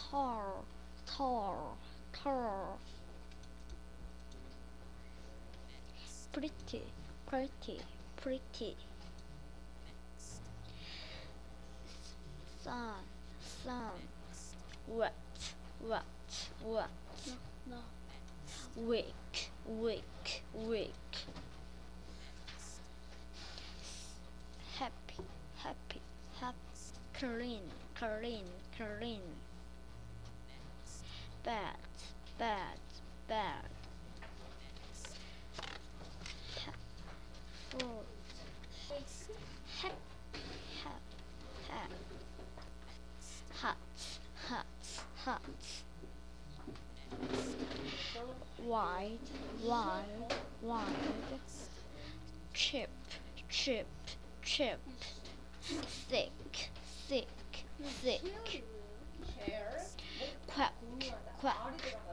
tall, tall, tall. Pretty, pretty, pretty. Sun, sun. Wet, wet, wet. No. Weak, weak, weak. Happy, happy, happy. Clean, clean, clean. Bad, bad, bad. Fruit. Hap, hap, hap. Hot, hot, hot. Wide, wide, wide. Chip, chip, chip. Thick, thick, thick. Chair. Quack, quack.